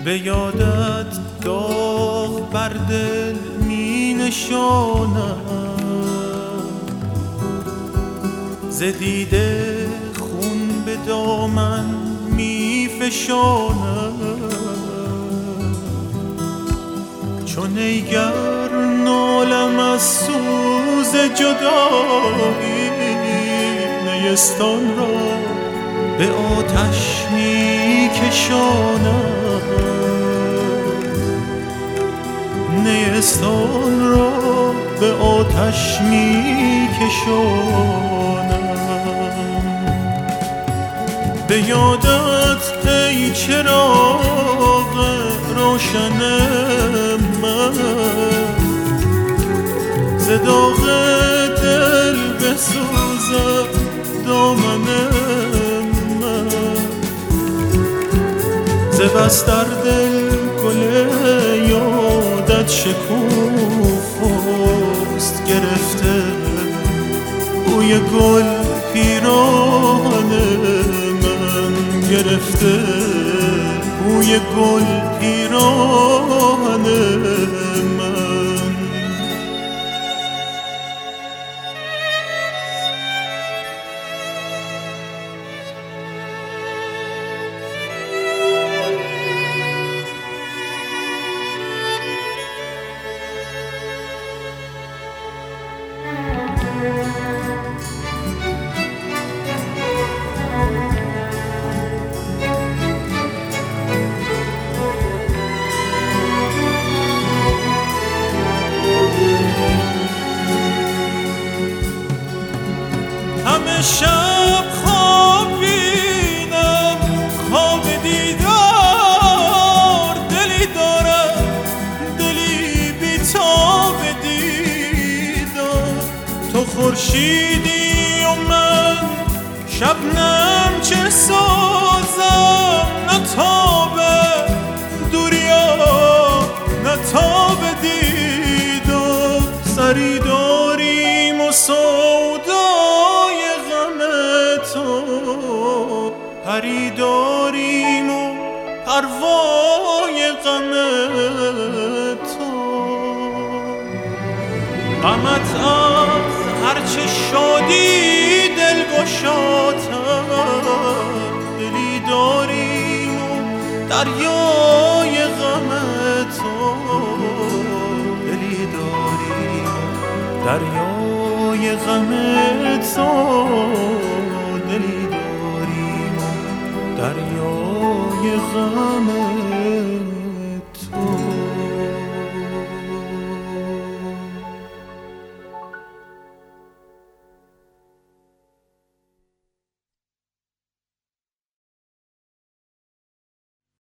به یادت داغ بر دل می نشانم، ز دیده خون به دامن می فشانم. چون ایگر نالم از سوز جدایی، نیستان را به آتش می کشانم، نیستان را به آتش می کشانم. به یادت ای چراغ روشن من، ز داغ دل بسوزد دامن من، ز بس در دل گل یادت شکوفاست گرفته، بوی گل پیراهن من گرفته، بوی گل پیراهن من. همه شب خواب بینم، خواب دیدار، دلی دارم، دلی بی‌تاب دیدار. تو خورشیدی و من شبنم، چه سازم؟ نه تاب دوریا، نه تاب دیدار. سری داریم و سودای غم تو، پری داریم و پروای غم تو. غمت از هرچه شادی دل گشاتر، دلی داریم و دریای غم تو، دلی داریم دریای غم تو.